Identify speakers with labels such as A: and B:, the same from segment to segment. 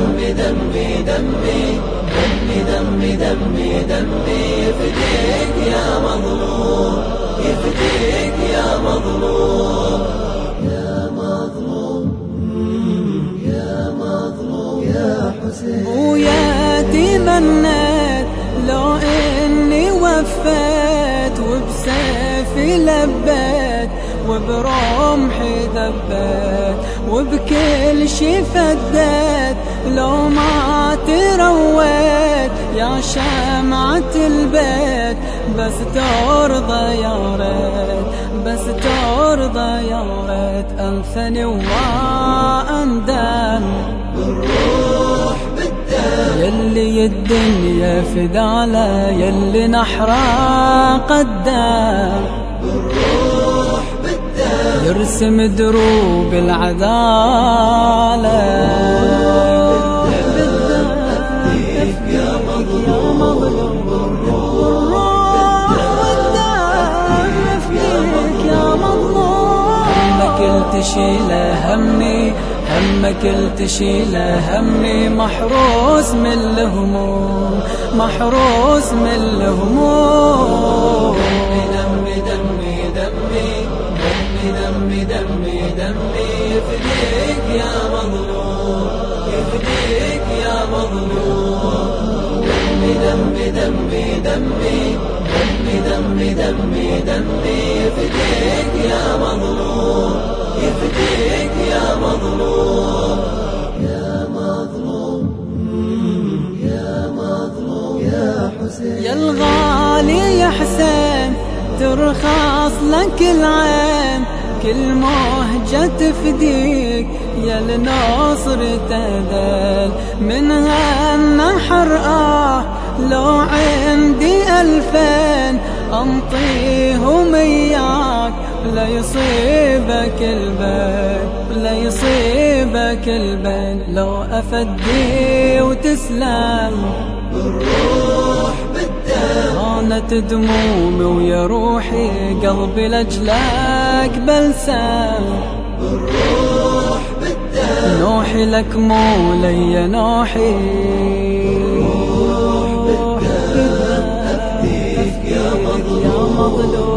A: دمي دمي دمي دمي دمي دمي دمي يفديك يا مظلوم يفديك يا مظلوم يا مظلوم يا مظلوم يا حسين.
B: ويا تمنيت لو اني وفيت وبسيفي لبيت وبرمحي ذبيت وبكل شي فديت لو ما ترويت يا شمعة البيت بس ترضى يا ريت بس ترضى يا ريت أنثني وأندم
A: بالروح بالدم
B: يلي الدنيا فداله يلي نحرق الدم
A: بالروح بالدم
B: يرسم دروب العدالة
A: أفديك يا مظلوم بالروح
B: أفديك يا مظلوم. همك تشيله همي همك تشيله همي محروس من الهموم محروس من الهموم.
A: دمي دمي دمي دمي دمي دمي دمي يفديك يا مظلوم يفديك يا مظلوم دمي دمي دمي دمي دمي دمي دمي دمي يفديك يا مظلوم يفديك يا مظلوم يا مظلوم يا مظلوم يا حسين.
B: يا الغالي يا حسين ترخص لك العين كل مهجة تفديك يا النصر تذل من هالنحر لو عندي 2000 أنطيهم إياك لا يصيبك البين لا يصيبك البين لو أفدي وتسلم
A: بالروح بالدم
B: هانت دمومي ويا روحي قلبي لأجلك بلسم
A: بالروح بالدم
B: نوحي لك مو لي نوحي
A: أفديك يا مظلوم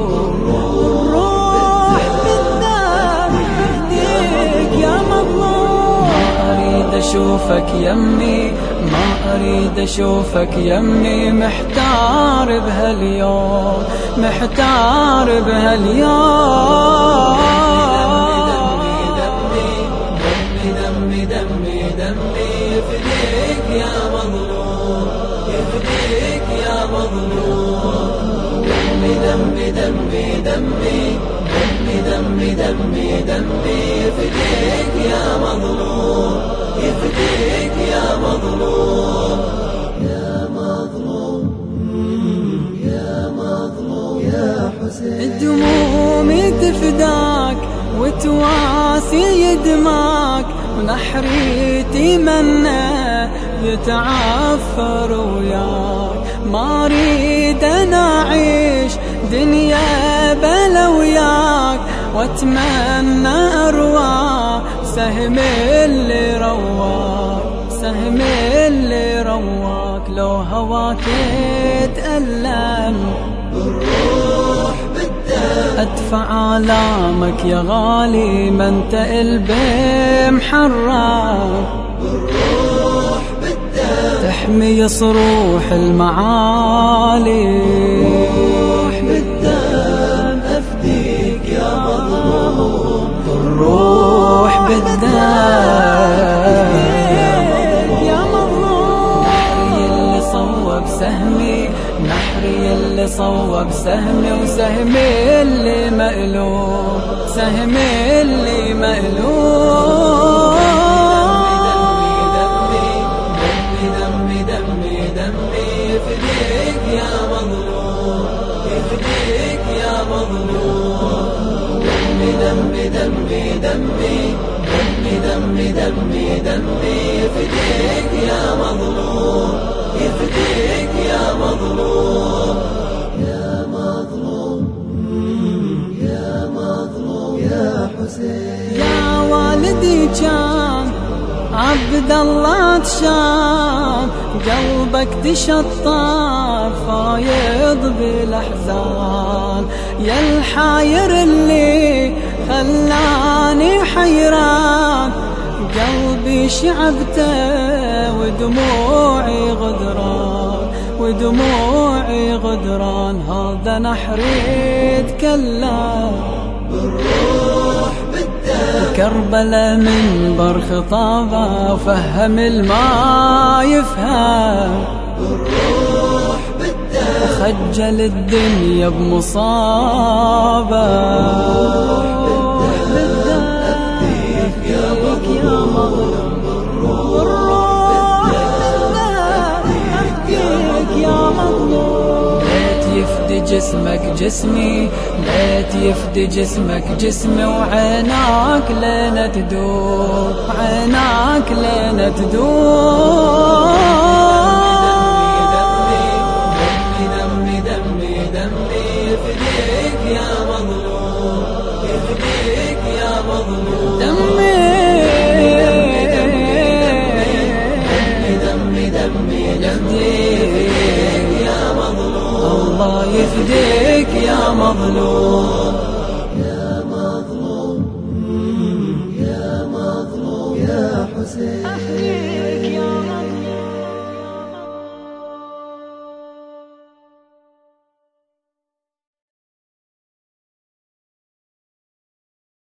B: الروح بالدم أفديك يا مظلوم. ما أريد أشوفك يمي ما أريد أشوفك يمي محتار بهاليوم محتار بهاليوم.
A: دمي دمي دمي يفديك يا مظلوم يفديك يا مظلوم دمي دمي دمي دمي دمي دمي دمي يفديك يا مظلوم يفديك يا مظلوم يا مظلوم يا مظلوم يا حسين.
B: دمومي تفداك وتواسي دماك ونحري تمنى يتعفر وياك ما اريد انا اعيش دنيا بلا وياك واتمنى اروى سهم اللي رواك سهم اللي رواك لو هواك يتألم
A: بالروح بالدم
B: أدفع آلامك يا غالي ما انت قلبي محرم
A: بالروح بالدم
B: تحمي صروح المعالي
A: بالدم أفديك يا مظلوم
B: الروح بالدم يا مظلوم. نحري اللي صوب سهمي نحري اللي صوب سهمي وسهمي اللي مقلوب سهمي اللي مقلوب.
A: دمي دمي دمي يفديك يا مظلوم يفديك يا مظلوم دمي دمي دمي دمي دمي دمي يفديك يا مظلوم يفديك يا مظلوم يا مظلوم يا مظلوم يا حسين.
B: يا والدي كان عبد الله تشاف قلبك تشطف فايض بالاحزان، يا الحاير اللي خلاني حيران، قلبي شعبته ودموعي غدران، ودموعي غدران. هذا نحري يتكلم
A: بالروح بالدم،
B: كربلاء منبر خطابه وفهم الما يفهم،
A: بالروح بالدم،
B: وخجل الدنيا بمصابه. جسمك جسمي ليت يفدي جسمك جسمي، وعيناك لين تدور، عيناك لين تدور.
A: دمي دمي دمي يفديك يا مظلوم، يفديك يا مظلوم.
B: دمي
A: دمي دمي دمي
B: الله يفديك يا مظلوم،
A: يا مظلوم، يا مظلوم يا حسين.